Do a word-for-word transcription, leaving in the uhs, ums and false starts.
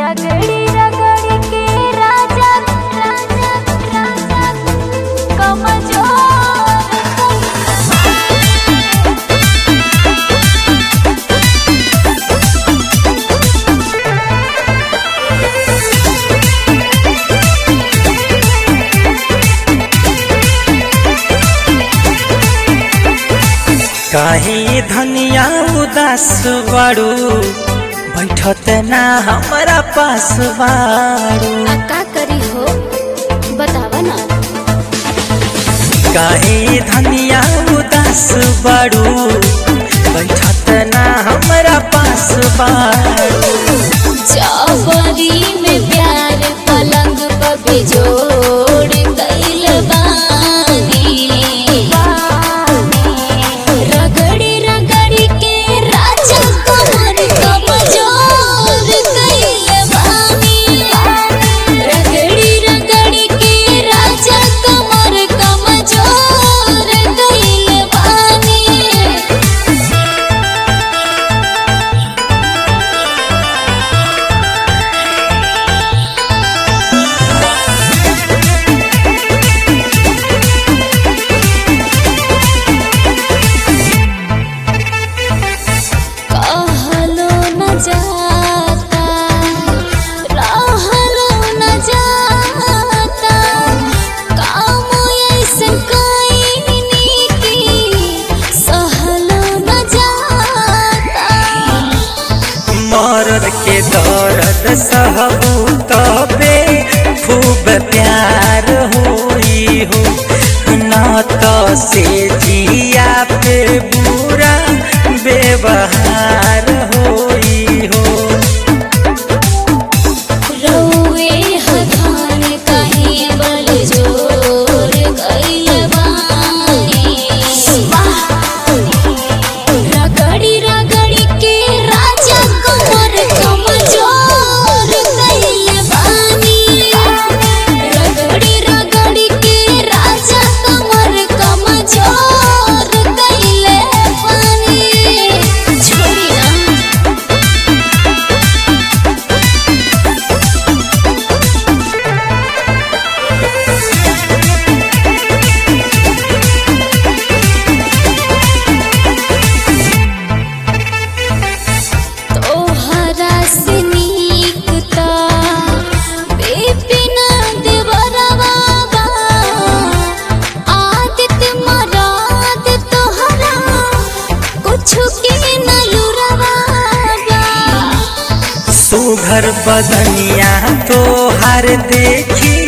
रगड़ी रगड़ी के राजा राजा राजा कमजोर काहे धनिया उदास बाड़ू बैठत ना हमारा पास बाड़ू। का करी हो बतावा ना। काहे धनिया उदास बाड़ू बैठत ना हमारा पास बाड़ू। चावरी में प्यार पलंग पर बिजोड़ गइल बानी रगड़ी रगड़ी के राजा कमर कमजोर गइल बानी रगड़ी रगड़ी के राजा कमर कमजोर गइल बानी। कहलो न जाता रहलो न जाता काम ऐसन कइनी की सहलो न जाता। मर्द के दर्द सहबू तबे खूब प्यार होई हो ना तो से जिया पे बुरा व्यवहार होई हो। रउए हथान कहीं बल जोर गइल बानी रगड़ी रगड़ी के राजा कमर कमजोर गइल बानी रगड़ी रगड़ी के राजा कमर कमजोर गइल बानी। छोड़ी ना तोहरा से नीक ता बेपिना देवरवा बा आदित मराद तोहरा कुछु के न लुरवा बा। सुघर बदनिया तोहर देखी